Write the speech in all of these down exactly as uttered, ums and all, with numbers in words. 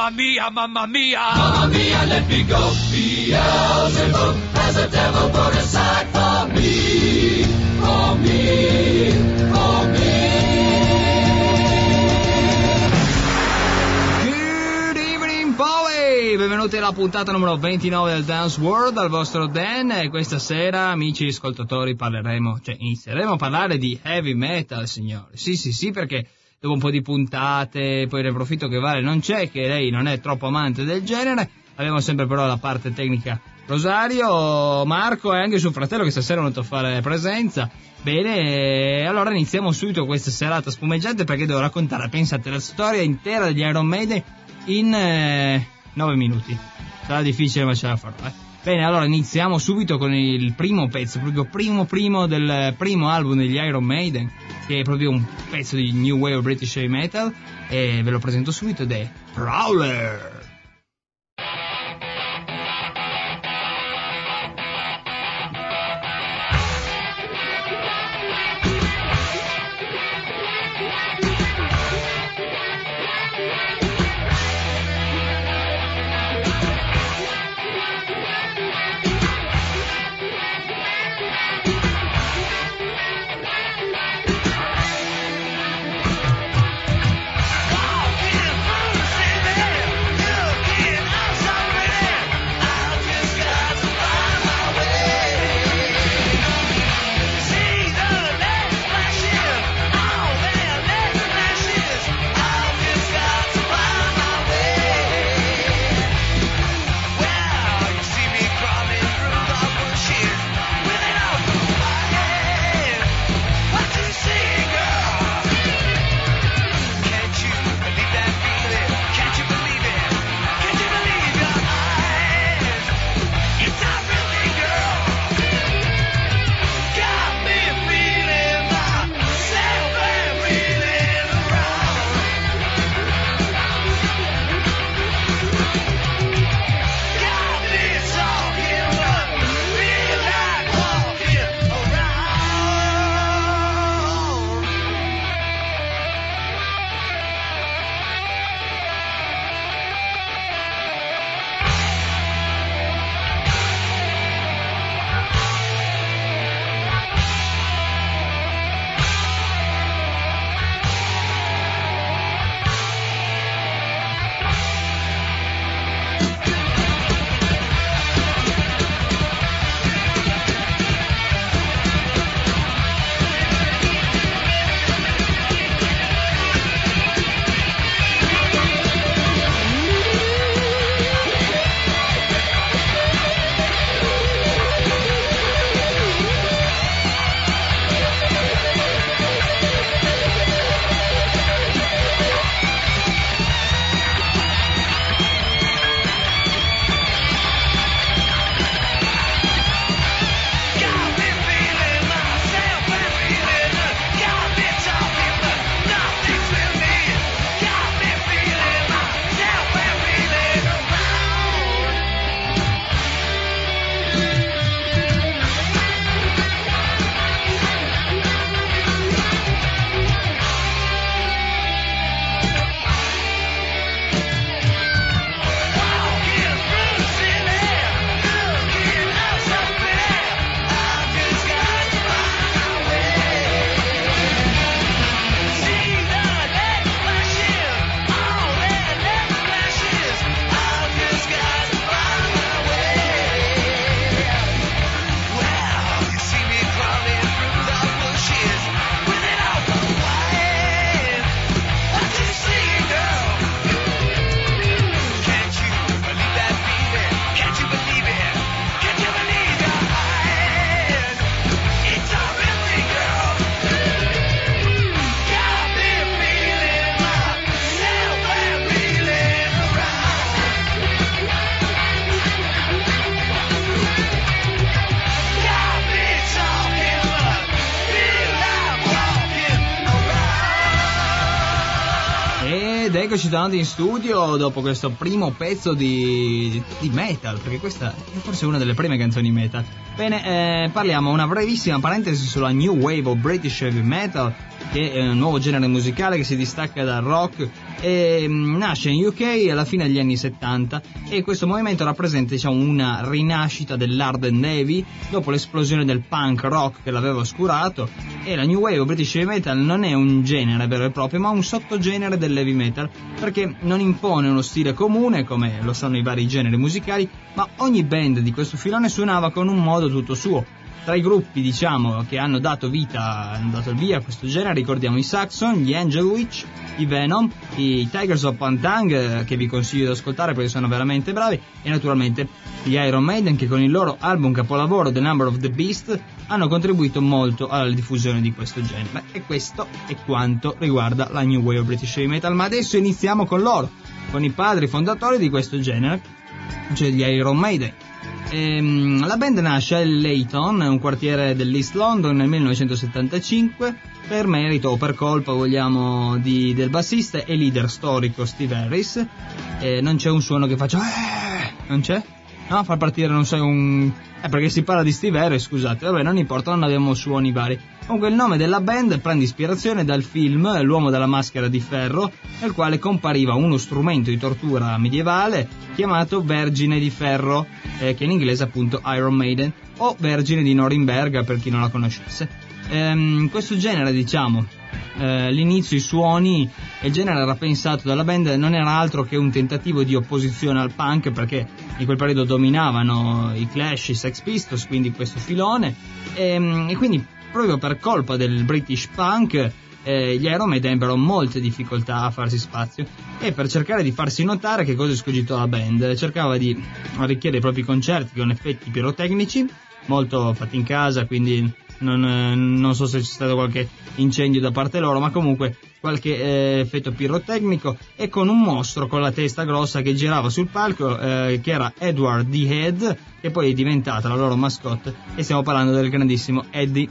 mamma mia, mamma mia. Mamma mia, let me go. Beelzebub has a devil put aside for me, for me, for me. Good evening, Bowie! Benvenuti alla puntata numero ventinove del Dance World, dal vostro Dan, e questa sera, amici ascoltatori, parleremo, cioè inizieremo a parlare di heavy metal, signori. Sì, sì, sì, perché dopo un po' di puntate, poi ne approfitto che Vale non c'è, che lei non è troppo amante del genere. Abbiamo sempre però la parte tecnica Rosario, Marco e anche suo fratello che stasera è venuto a fare presenza. Bene, allora iniziamo subito questa serata spumeggiante, perché devo raccontare, pensate, la storia intera degli Iron Maiden in eh, nove minuti. Sarà difficile, ma ce la farò, eh. Bene, allora iniziamo subito con il primo pezzo, proprio primo primo del primo album degli Iron Maiden, che è proprio un pezzo di New Wave of British Heavy Metal, e ve lo presento subito, ed è Prowler. Eccoci tornati in studio dopo questo primo pezzo di, di metal, perché questa è forse una delle prime canzoni metal. Bene, eh, parliamo una brevissima parentesi sulla New Wave of British Heavy Metal, che è un nuovo genere musicale che si distacca dal rock E, mh, nasce in U K alla fine degli anni settanta e questo movimento rappresenta, diciamo, una rinascita dell'hard and heavy dopo l'esplosione del punk rock che l'aveva oscurato. E la New Wave o British Heavy Metal non è un genere vero e proprio, ma un sottogenere dell'heavy metal, perché non impone uno stile comune come lo sono i vari generi musicali, ma ogni band di questo filone suonava con un modo tutto suo. Tra i gruppi, diciamo, che hanno dato vita, hanno dato il via a questo genere, ricordiamo i Saxon, gli Angel Witch, i Venom, i Tigers of Pantang, che vi consiglio di ascoltare perché sono veramente bravi, e naturalmente gli Iron Maiden, che con il loro album capolavoro The Number of the Beast hanno contribuito molto alla diffusione di questo genere. E questo è quanto riguarda la New Wave of British Heavy Metal. Ma adesso iniziamo con loro, con i padri fondatori di questo genere, cioè gli Iron Maiden. Ehm, la band nasce a Leyton, un quartiere dell'East London, nel millenovecentosettantacinque, per merito o per colpa, vogliamo, di, del bassista e leader storico Steve Harris. Eh, non c'è un suono che faccia eh, non c'è? No, far partire, non so, un... Eh, perché si parla di Steve Harris, scusate, vabbè, non importa, non abbiamo suoni vari. Comunque il nome della band prende ispirazione dal film L'uomo dalla maschera di ferro, nel quale compariva uno strumento di tortura medievale chiamato Vergine di Ferro, eh, che in inglese appunto Iron Maiden, o Vergine di Norimberga per chi non la conoscesse. Ehm, questo genere, diciamo, eh, l'inizio, i suoni, il genere era pensato dalla band, non era altro che un tentativo di opposizione al punk, perché in quel periodo dominavano i Clash, i Sex Pistols, quindi questo filone, e, e quindi proprio per colpa del British punk eh, gli Iron Maiden ebbero molte difficoltà a farsi spazio, e per cercare di farsi notare, che cosa escogitò la band? Cercava di arricchire i propri concerti con effetti pirotecnici molto fatti in casa, quindi non, non so se c'è stato qualche incendio da parte loro, ma comunque qualche eh, effetto pirotecnico, e con un mostro con la testa grossa che girava sul palco, eh, che era Edward the Head, che poi è diventata la loro mascotte, e stiamo parlando del grandissimo Eddie.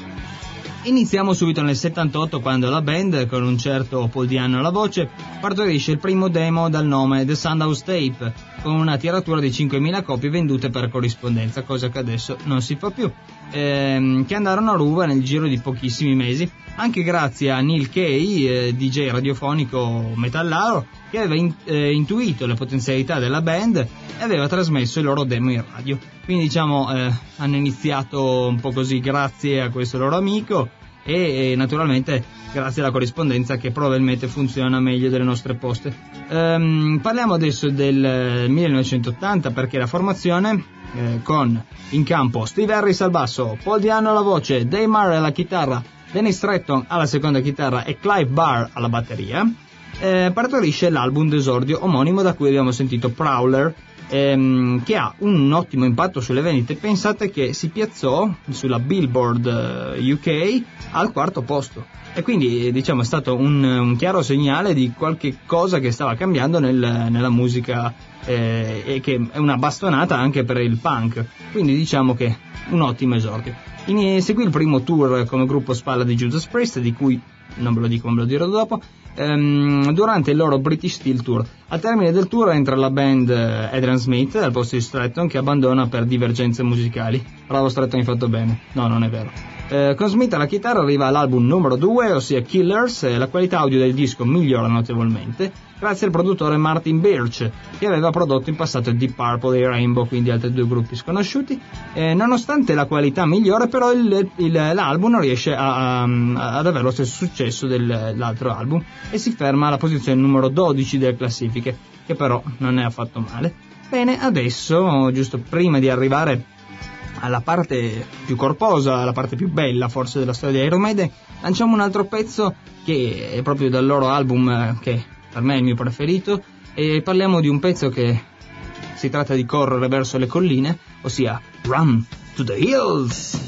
Iniziamo subito nel settantotto, quando la band, con un certo Paul Di'Anno alla voce, partorisce il primo demo dal nome The Sunhouse Tape, con una tiratura di cinquemila copie vendute per corrispondenza, cosa che adesso non si fa più, ehm, che andarono a ruba nel giro di pochissimi mesi, anche grazie a Neil Kay, eh, D J radiofonico metallaro, che aveva in, eh, intuito le potenzialità della band e aveva trasmesso il loro demo in radio. Quindi, diciamo, eh, hanno iniziato un po' così grazie a questo loro amico, e, e naturalmente grazie alla corrispondenza, che probabilmente funziona meglio delle nostre poste. Ehm, parliamo adesso del millenovecentottanta, perché la formazione, eh, con in campo Steve Harris al basso, Paul Di'Anno alla voce, Dave Murray alla chitarra, Dennis Stratton alla seconda chitarra e Clive Barr alla batteria, eh, partorisce l'album d'esordio omonimo, da cui abbiamo sentito Prowler, ehm, che ha un ottimo impatto sulle vendite. Pensate che si piazzò sulla Billboard eh, U K al quarto posto, e quindi, diciamo, è stato un, un chiaro segnale di qualche cosa che stava cambiando nel, nella musica, eh, e che è una bastonata anche per il punk, quindi diciamo che un ottimo esordio. In, seguì il primo tour come gruppo spalla di Judas Priest, di cui non ve lo dico, ma ve lo dirò dopo, ehm, durante il loro British Steel Tour. Al termine del tour entra la band Adrian Smith al posto di Stratton, che abbandona per divergenze musicali. Bravo Stratton, hai fatto bene. No, non è vero. Eh, con Smith alla chitarra arriva l'album numero due, ossia Killers, e la qualità audio del disco migliora notevolmente grazie al produttore Martin Birch, che aveva prodotto in passato Deep Purple e Rainbow, quindi altri due gruppi sconosciuti. Eh, nonostante la qualità migliore, però il, il, l'album non riesce a, a, ad avere lo stesso successo dell'altro album, e si ferma alla posizione numero dodici delle classifiche, che però non è affatto male. Bene, adesso, giusto prima di arrivare alla parte più corposa, alla parte più bella forse della storia di Iron Maiden, lanciamo un altro pezzo che è proprio dal loro album, che per me è il mio preferito, e parliamo di un pezzo che si tratta di correre verso le colline, ossia Run to the Hills.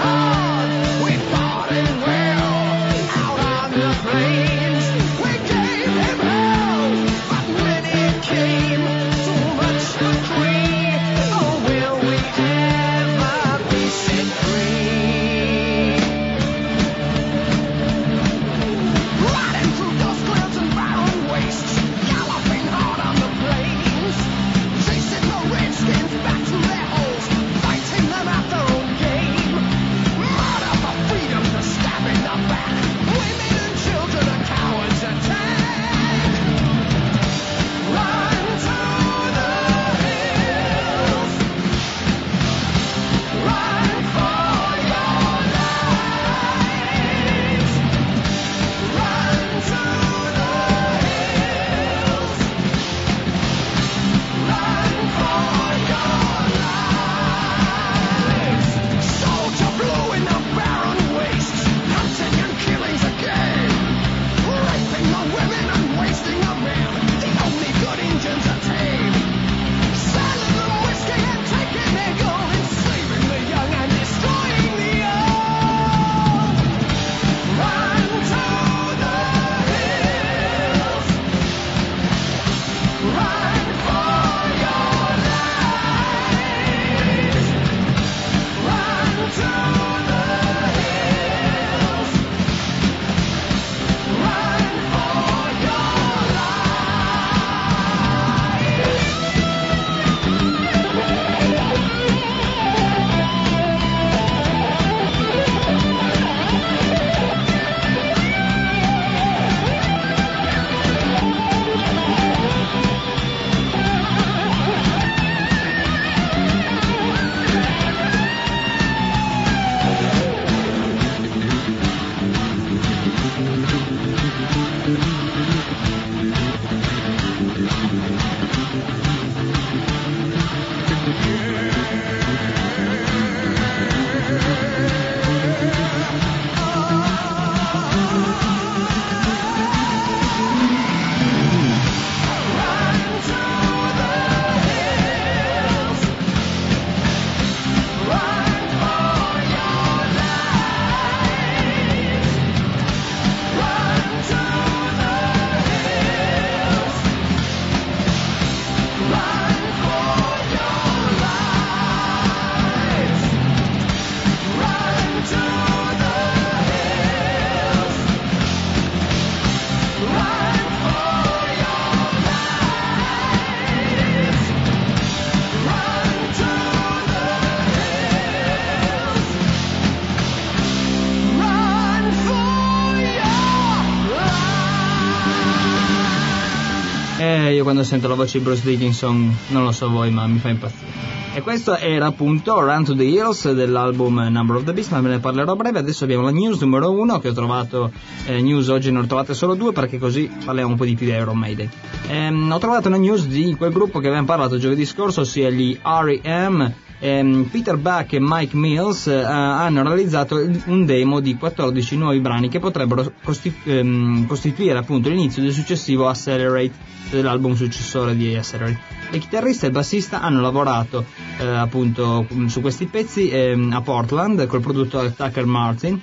We're Eh, io quando sento la voce di Bruce Dickinson, non lo so voi, ma mi fa impazzire. E questo era appunto Run to the Hills dell'album Number of the Beast, ma ve ne parlerò a breve. Adesso abbiamo la news numero uno, che ho trovato, eh, news oggi ne ho trovate solo due, perché così parliamo un po' di più di Iron Maiden. Ehm, ho trovato una news di quel gruppo che avevamo parlato giovedì scorso, ossia gli R E M. ehm, Peter Buck e Mike Mills eh, hanno realizzato un demo di quattordici nuovi brani che potrebbero costi- ehm, costituire appunto l'inizio del successivo Accelerate, dell'album successore di Accelerate. Il chitarrista e il bassista hanno lavorato eh, appunto su questi pezzi ehm, a Portland col produttore Tucker Martin,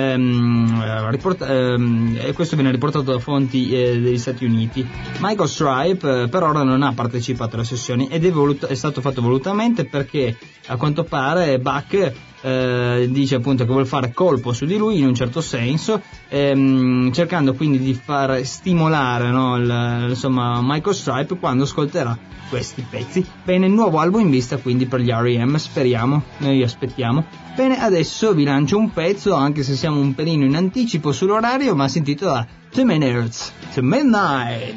ehm, riport- ehm, e questo viene riportato da fonti eh, degli Stati Uniti. Michael Stipe eh, per ora non ha partecipato alle sessioni ed è, volut- è stato fatto volutamente perché a quanto pare Buck eh, dice appunto che vuole fare colpo su di lui in un certo senso, ehm, cercando quindi di far stimolare, no, il, insomma Michael Stipe quando ascolterà questi pezzi. Bene, nuovo album in vista quindi per gli R E M, speriamo, noi aspettiamo. Bene, adesso vi lancio un pezzo, anche se siamo un pelino in anticipo sull'orario, ma si intitola Two Minutes to Midnight.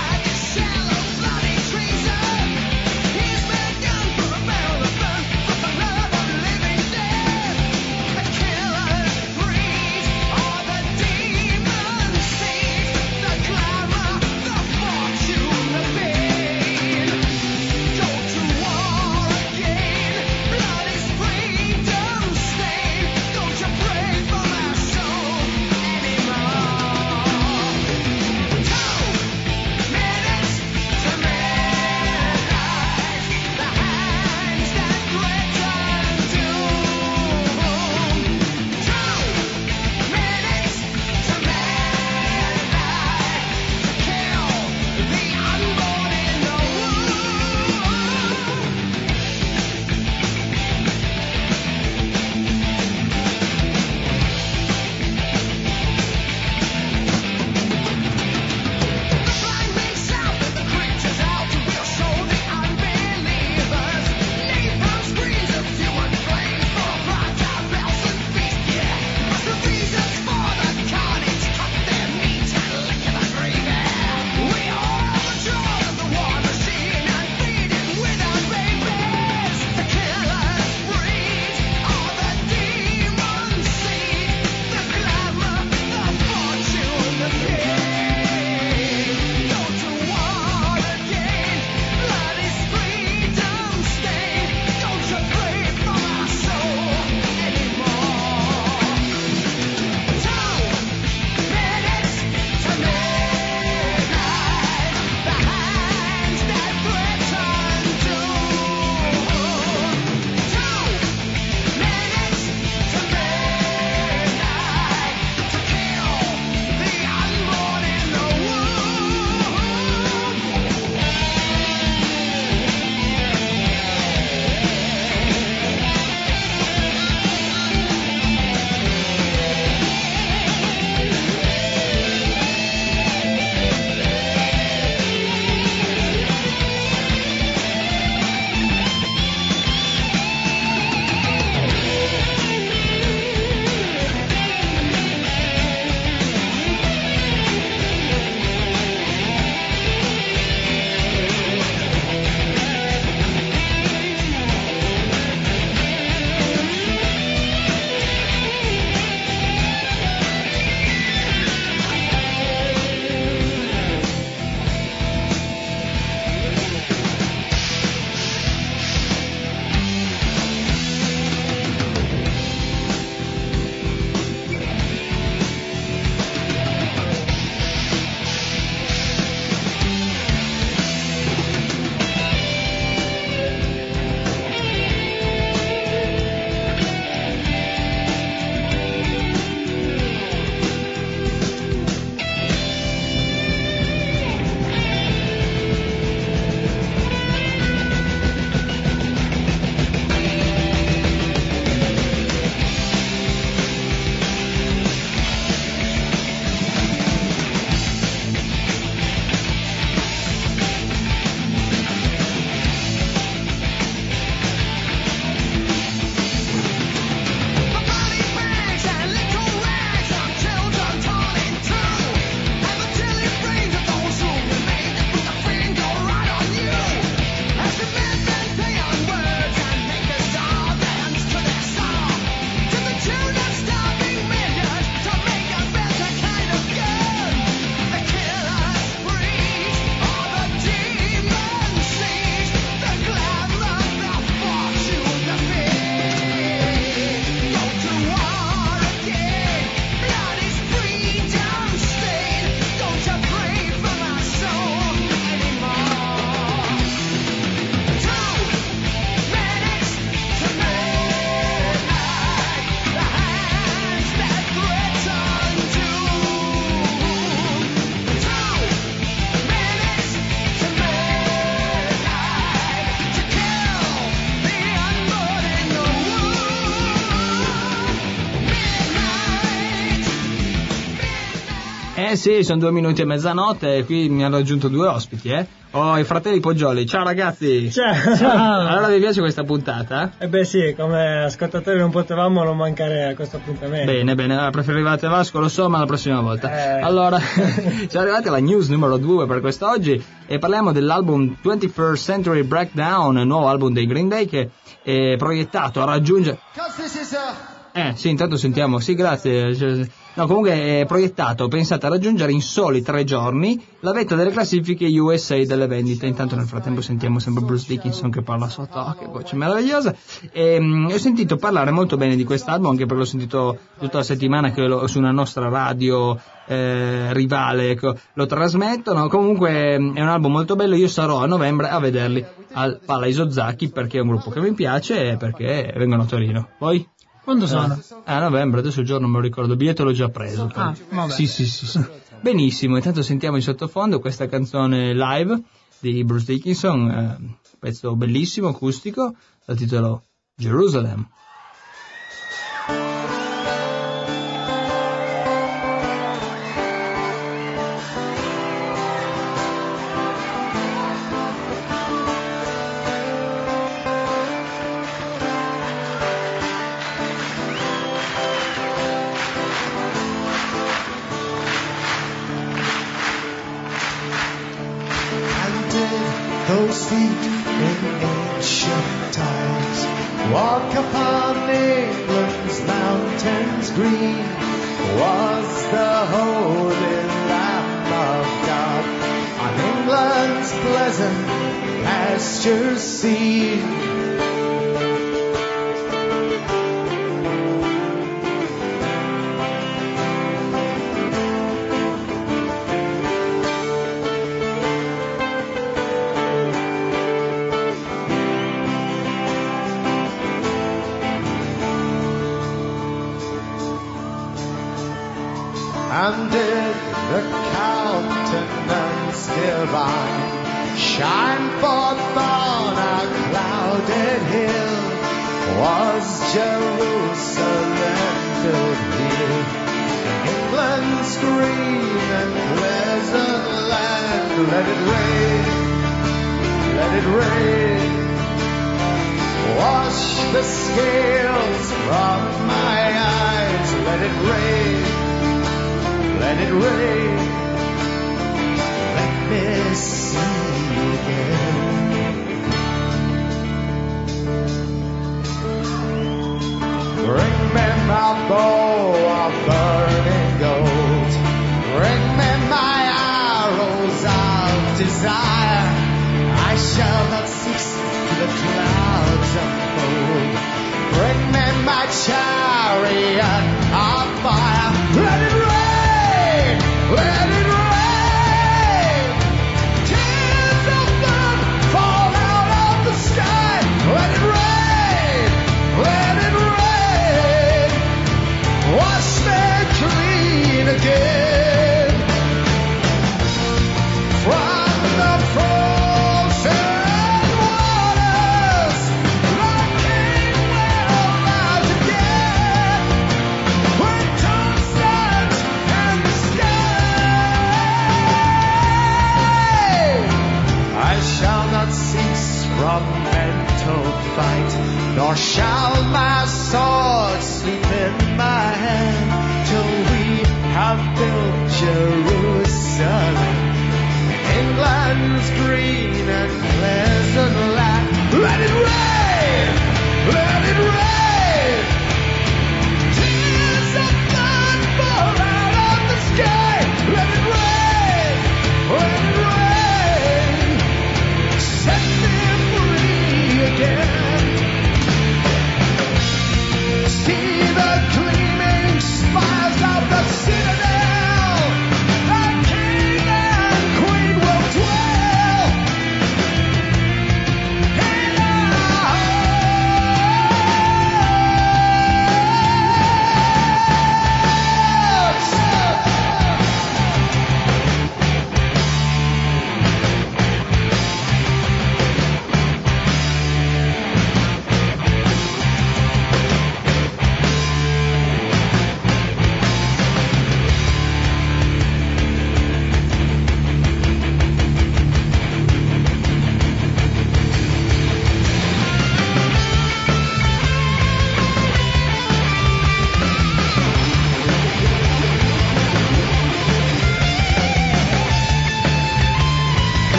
He's been done for a barrel of fun. Eh sì, sono due minuti e mezzanotte e qui mi hanno raggiunto due ospiti, eh. Oh, i fratelli Poggioli. Ciao ragazzi. Ciao. Ciao. Allora vi piace questa puntata? Eh beh sì, come ascoltatori non potevamo non mancare a questo appuntamento. Bene, bene, preferivate Vasco, lo so, ma la prossima volta. Eh. Allora, siamo arrivati alla news numero due per quest'oggi e parliamo dell'album twenty-first Century Breakdown, il nuovo album dei Green Day che è proiettato a raggiungere... Eh, sì, intanto sentiamo, sì, grazie. No, comunque è proiettato, pensate, a raggiungere in soli tre giorni la vetta delle classifiche U S A delle vendite. Intanto nel frattempo sentiamo sempre Bruce Dickinson che parla sotto, oh, che voce meravigliosa. E, um, ho sentito parlare molto bene di quest'album, anche perché l'ho sentito tutta la settimana che lo, su una nostra radio eh, rivale, ecco, lo trasmettono. Comunque è un album molto bello, io sarò a novembre a vederli al Pala Isozaki perché è un gruppo che mi piace e perché vengono a Torino. Poi? Quando sono? Eh, a novembre, adesso il giorno non me lo ricordo, il biglietto l'ho già preso. Ah, vabbè. Sì, sì, sì, sì. Benissimo, intanto sentiamo in sottofondo questa canzone live di Bruce Dickinson, eh, un pezzo bellissimo, acustico, dal titolo Jerusalem. Those feet in ancient times walk upon England's mountains green. Was the holy Lamb of God on England's pleasant pastures seen? And did the countenance divine shine forth on a clouded hill? Was Jerusalem built here in England's green and pleasant land? Let it rain, let it rain, wash the scales from my eyes. Let it rain, let it rain, let me see again. Bring me my bow of burning gold, bring me my arrows of desire. I shall not cease till the clouds unfold. Bring me my chariot of fire. Let it rain, let it rain, tears of blood fall out of the sky. Let it rain, let it rain, wash me clean again from the frozen waters. The King will rise again with tungsten and the sky. I shall not cease from mental fight, nor shall my sword sleep in my hand, till we have built Jerusalem, England's green and pleasant land. Let it rain, let it rain, tears of blood fall out of the sky. Let it rain, let it rain, set me free again. See the gleaming spires of the citadel. The king and queen will dwell in our hearts.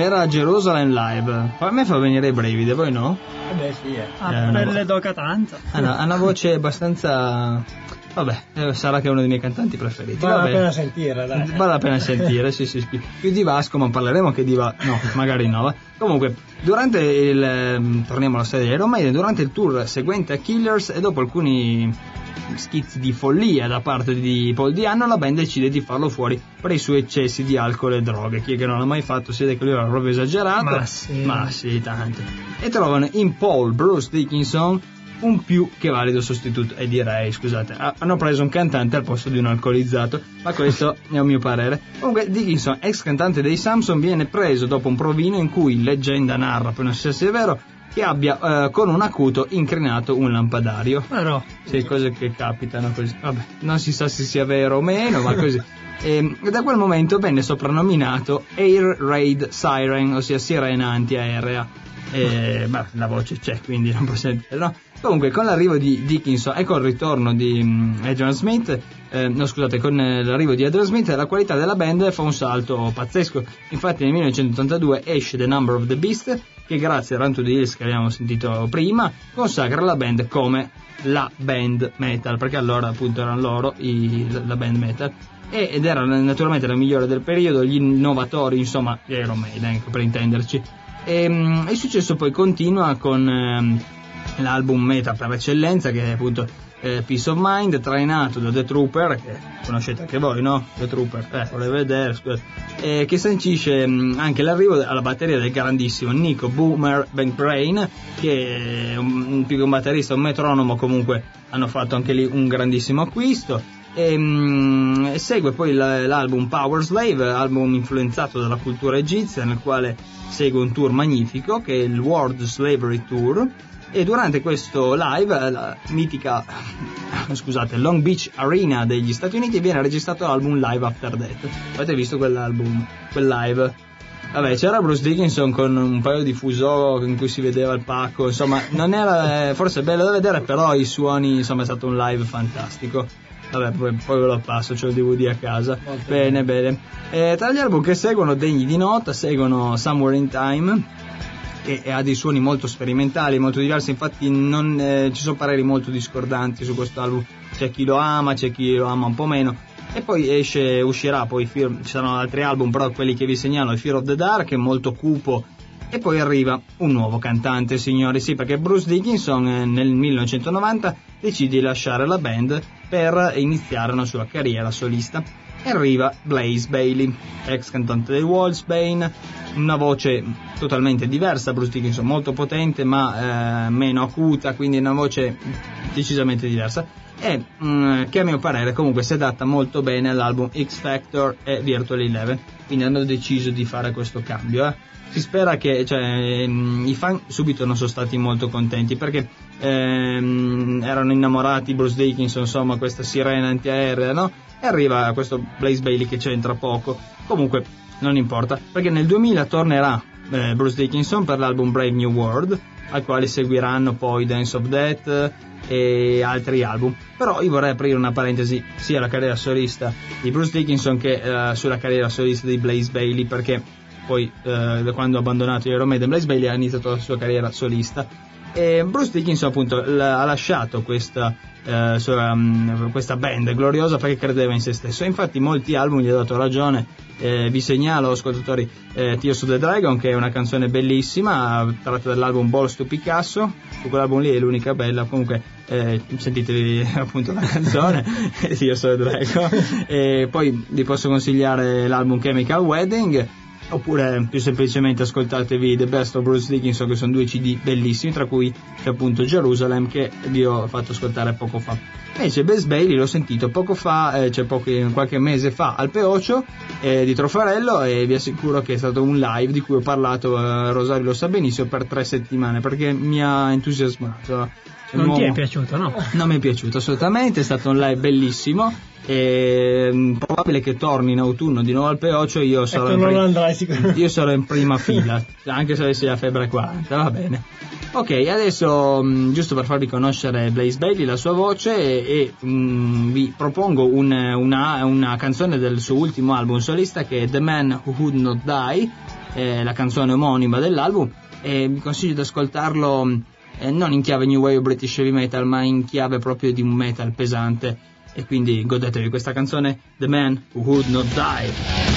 era Jerusalem Live. A me fa venire i brividi, voi no? Eh beh, sì, eh. Ah, Eh, per no. le do catanza. Ha una, ha una voce abbastanza... Vabbè, eh, sarà che è uno dei miei cantanti preferiti. Vale la Vabbè. pena sentire, dai. Vale la pena sentire, sì, sì, sì. Più di Vasco, ma parleremo anche di Vasco. No, magari no. va. Comunque, durante il... ehm, torniamo alla storia di Iron Maiden, durante il tour seguente a Killers e dopo alcuni schizzi di follia da parte di Paul Di'Anno, la band decide di farlo fuori per i suoi eccessi di alcol e droghe. Chi è che non l'ha mai fatto si vede che lui era proprio esagerato. Ma sì. Ma sì, tanto. E trovano in Paul Bruce Dickinson un più che valido sostituto, e direi, scusate, ha- hanno preso un cantante al posto di un alcolizzato, ma questo è un mio parere. Comunque Dickinson, ex cantante dei Samson, viene preso dopo un provino in cui leggenda narra, poi non si sa se è vero, che abbia eh, con un acuto incrinato un lampadario. Però, Sì, cose che capitano così. Vabbè, non si sa se sia vero o meno, ma così. E da quel momento venne soprannominato Air Raid Siren, ossia sirena antiaerea. E, beh, la voce c'è, quindi non possiamo dire, no? Comunque, con l'arrivo di Dickinson e con il ritorno di um, Adrian Smith, eh, no scusate, con eh, l'arrivo di Adrian Smith, la qualità della band fa un salto pazzesco. Infatti nel millenovecentottantadue esce The Number of the Beast, che grazie a Run to the Hills che abbiamo sentito prima, consacra la band come la band metal, perché allora appunto erano loro i, la band metal, e, ed era naturalmente la migliore del periodo, gli innovatori insomma di Iron Maiden, ecco, per intenderci. E, um, il successo poi continua con um, l'album metal per eccellenza, che è appunto eh, Peace of Mind, trainato da The Trooper, che conoscete anche voi, no? The Trooper, eh, vorrei vedere, scusate, eh, che sancisce mh, anche l'arrivo alla batteria del grandissimo Nico Boomer McBrain, che è un, più che un batterista, un metronomo, comunque hanno fatto anche lì un grandissimo acquisto. E, mh, segue poi la, l'album Power Slave, album influenzato dalla cultura egizia, nel quale segue un tour magnifico che è il World Slavery Tour. E durante questo live, la mitica scusate, Long Beach Arena degli Stati Uniti, viene registrato l'album Live After Death. Avete visto quell'album, quel live? Vabbè, c'era Bruce Dickinson con un paio di fusò in cui si vedeva il pacco, insomma, non era eh, forse bello da vedere, però i suoni, insomma, è stato un live fantastico. Vabbè, poi, poi ve lo passo, c'ho il D V D a casa. Molto bene, bene. Eh, tra gli album che seguono, degni di nota, seguono Somewhere in Time, che ha dei suoni molto sperimentali, molto diversi, infatti non, eh, ci sono pareri molto discordanti su questo album, c'è chi lo ama, c'è chi lo ama un po' meno. E poi esce, uscirà poi Fear, ci saranno altri album, però quelli che vi segnalo è Fear of the Dark, è molto cupo. E poi arriva un nuovo cantante, signori, sì, perché Bruce Dickinson eh, nel millenovecentonovanta decide di lasciare la band per iniziare una sua carriera solista. E arriva Blaze Bayley, ex cantante dei Wolfsbane, una voce totalmente diversa. Bruce Dickinson molto potente ma eh, meno acuta, quindi una voce decisamente diversa, e mh, che a mio parere comunque si adatta molto bene all'album X Factor e Virtual Eleven, quindi hanno deciso di fare questo cambio. eh. Si spera che, cioè, i fan subito non sono stati molto contenti, perché ehm, erano innamorati di Bruce Dickinson, insomma, questa sirena antiaerea, no? E arriva questo Blaze Bayley che c'entra poco. Comunque non importa, perché nel duemila tornerà eh, Bruce Dickinson per l'album Brave New World, al quale seguiranno poi Dance of Death e altri album. Però io vorrei aprire una parentesi sia alla carriera solista di Bruce Dickinson che eh, sulla carriera solista di Blaze Bayley, perché poi eh, da quando ha abbandonato Iron Maiden, Blaze Bayley ha iniziato la sua carriera solista. E Bruce Dickinson appunto l- ha lasciato questa, eh, sua, um, questa band gloriosa perché credeva in se stesso, e infatti molti album gli ha dato ragione. Eh, vi segnalo, ascoltatori, eh, Tears of the Dragon, che è una canzone bellissima, tratta dall'album Balls to Picasso. Su quell'album lì è l'unica bella, comunque eh, sentitevi appunto la canzone Tears of the Dragon. E poi vi posso consigliare l'album Chemical Wedding, oppure più semplicemente ascoltatevi The Best of Bruce Dickinson, che sono due C D bellissimi, tra cui c'è appunto Jerusalem, che vi ho fatto ascoltare poco fa. Invece Blaze Bayley l'ho sentito poco fa, eh, cioè poco, qualche mese fa al Peocio eh, di Trofarello, e vi assicuro che è stato un live di cui ho parlato, eh, Rosario lo sa benissimo, per tre settimane, perché mi ha entusiasmato. C'è non un ti è uomo... piaciuto, no? Non mi è piaciuto assolutamente, è stato un live bellissimo. E probabile che torni in autunno di nuovo al Peocio. Io sarò, Ecco, in, non pri- andrai sicuramente. io sarò in prima fila, anche se avessi la febbre quaranta, va bene. Ok, adesso mh, giusto per farvi conoscere Blaze Bayley, la sua voce, e, e mh, vi propongo un, una, una canzone del suo ultimo album solista, che è The Man Who Would Not Die, eh, la canzone omonima dell'album, e vi consiglio di ascoltarlo eh, non in chiave New Wave British Heavy Metal, ma in chiave proprio di un metal pesante, e quindi godetevi questa canzone, The Man Who Would Not Die.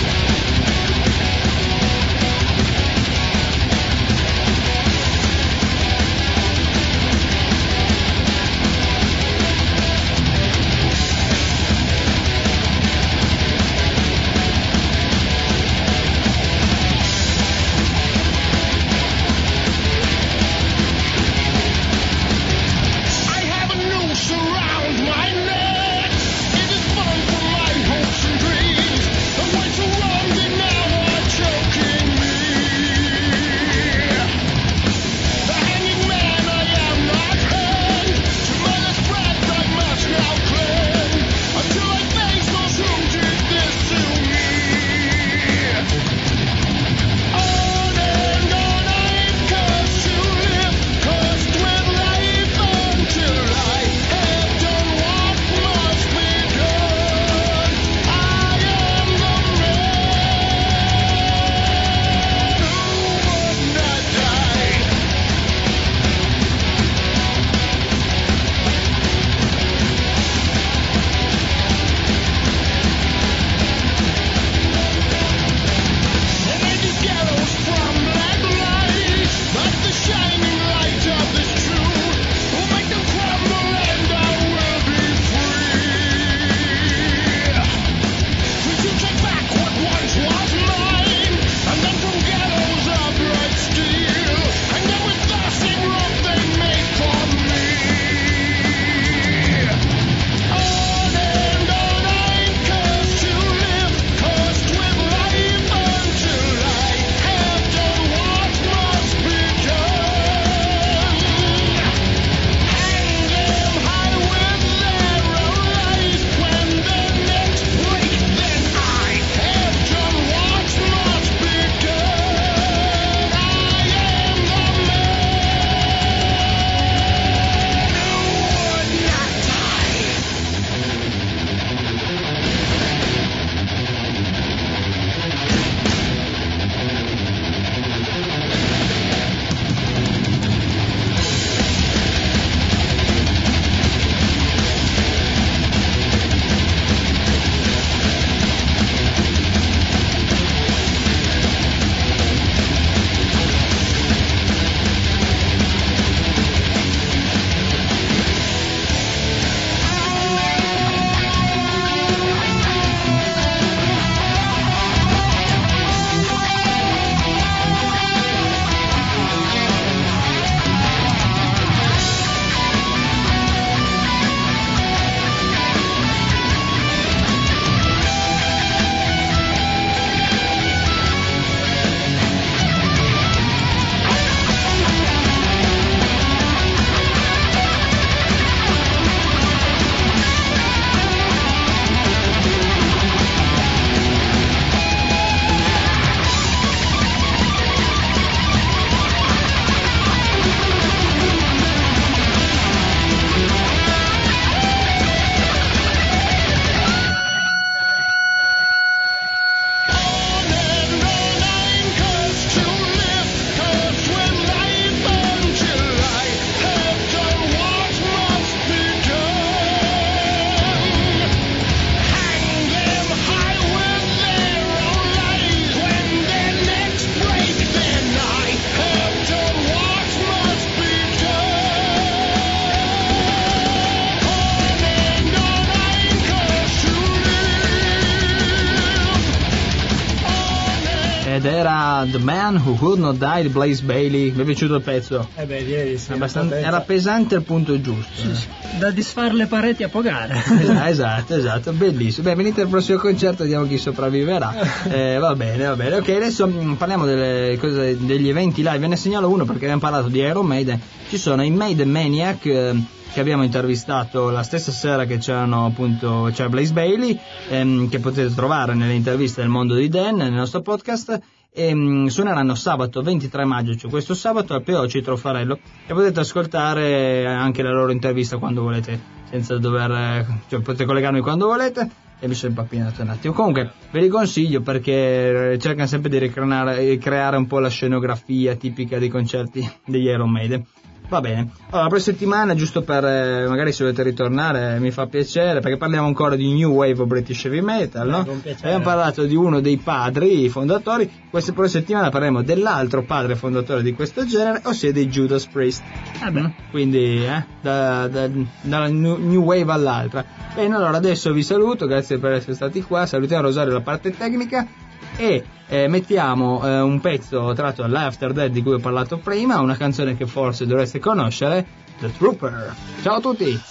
ed era The Man Who Would Not Die di Blaze Bayley. Mi è piaciuto il pezzo? Eh beh, direi di sì. Abbastanza, era pesante al punto giusto. Sì, sì. Da disfare le pareti a pogare. Esatto, esatto, bellissimo. Beh, venite al prossimo concerto, vediamo chi sopravviverà. Eh, va bene, va bene. Ok, adesso mh, parliamo delle cose, degli eventi live. Ve ne segnalo uno perché abbiamo parlato di Iron Maiden. Ci sono i Maiden Maniac, eh, che abbiamo intervistato la stessa sera che c'erano appunto c'era Blaze Bayley, ehm, che potete trovare nelle interviste del mondo di Dan nel nostro podcast, e um, suoneranno sabato ventitré maggio, cioè questo sabato al P O C Troffarello, e potete ascoltare anche la loro intervista quando volete, senza dover, cioè potete collegarmi quando volete. e mi sono impappinato un attimo. Comunque ve li consiglio perché cercano sempre di ricreare, creare un po' la scenografia tipica dei concerti degli Iron Maiden. Va bene, allora la prossima settimana, giusto per eh, magari se volete ritornare, eh, mi fa piacere, perché parliamo ancora di New Wave of British Heavy Metal, no? Abbiamo parlato di uno dei padri, i fondatori. Questa prossima settimana parleremo dell'altro padre fondatore di questo genere, ossia dei Judas Priest. Ah beh. Quindi eh, da, da, dalla New Wave all'altra. Bene, allora adesso vi saluto, grazie per essere stati qua, salutiamo Rosario la parte tecnica e eh, mettiamo eh, un pezzo tratto dall'After Dead di cui ho parlato prima, una canzone che forse dovreste conoscere, The Trooper. Ciao a tutti!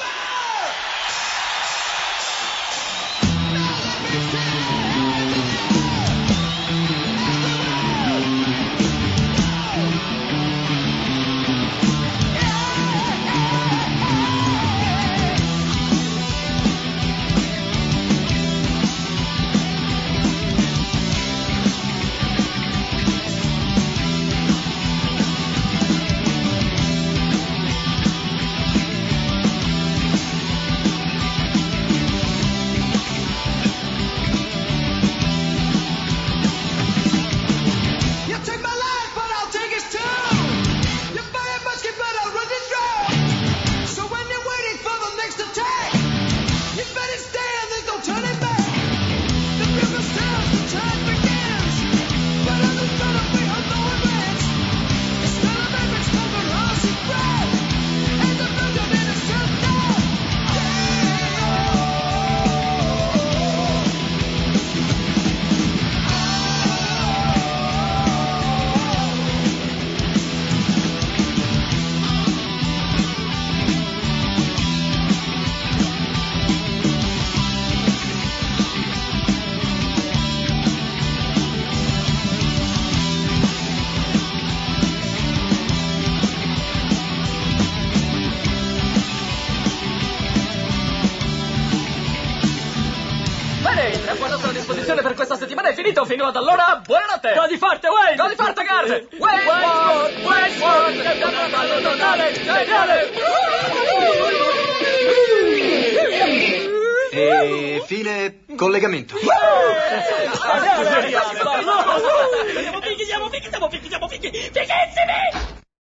Per questa settimana è finito, fino ad allora, buonanotte! Godi forte, Wayne! Godi forte, Garth! Wayne! Wayne! Wayne! Totale, geniale! E fine collegamento. Siamo picchi, siamo picchi, siamo picchi, siamo picchi, picchi!